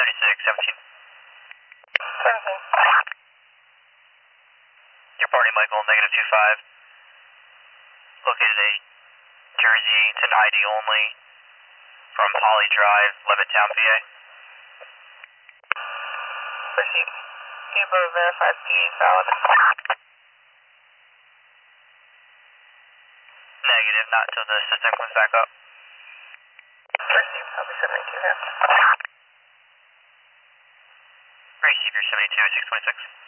7617. 17. Your party, Michael, negative 25. Located a Jersey to ID only from Holly Drive, Levittown, PA. Proceed. Depot verified PA valid. Negative, not until the system comes back up. Proceed. I'll be sending to him. Receive your 72 at 626.